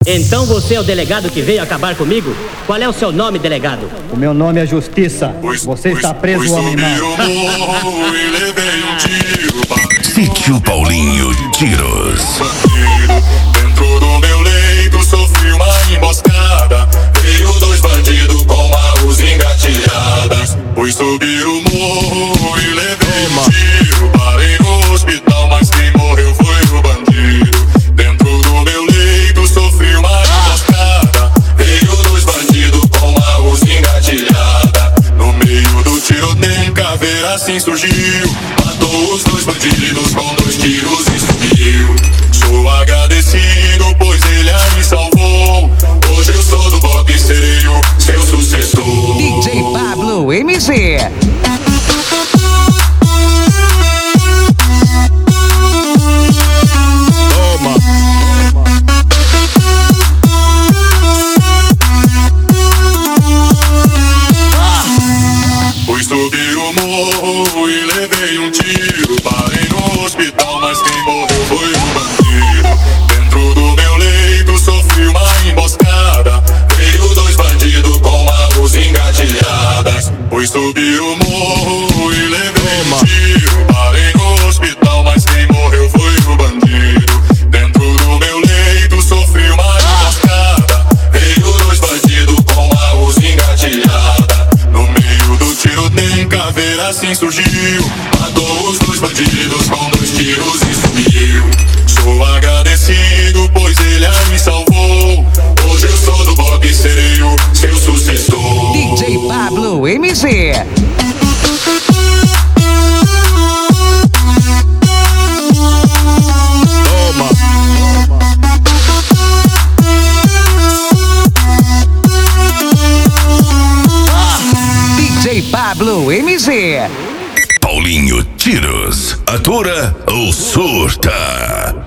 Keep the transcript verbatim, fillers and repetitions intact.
Então você é o delegado que veio acabar comigo? Qual é o seu nome, delegado? O meu nome é Justiça. Você está preso, homem mau. Sítio Paulinho Tiros. Dentro do meu leito sofri uma emboscada. Veio dois bandidos com a luz engatilhada. Fui subir o morro e levei um tiro. Parei no hospital, mas quem morreu foi o bandido. Dentro do meu leito sofri uma emboscada. Veio dois bandidos com a luz engatilhada. No meio do tiroteio, caveira assim surgiu. Matou os dois bandidos com dois tiros e sumiu. Sou agradecido, pois ele me salvou. Hoje eu sou do Bob e serei o seu sucessor. D J Pablo M Z. Fui subir o morro e levei um tiro. Parei no hospital, mas quem morreu foi o bandido. Dentro do meu leito sofri uma emboscada. Veio dois bandidos com a luz engatilhada. Fui subir o morro e levei um tiro. Parei no hospital, mas quem morreu foi o bandido. Dentro do meu leito sofri uma emboscada. Veio dois bandidos com a luz engatilhada. No meio do tiroteio, caveira assim surgiu. Matou os dois bandidos com dois tiros e sumiu. Sou agradecido, pois ele me salvou. Hoje eu sou do Bob e serei o seu sucessor. D J Pablo M Z. D J Pablo M Z. Paulinho Tiros. Atura ou surta?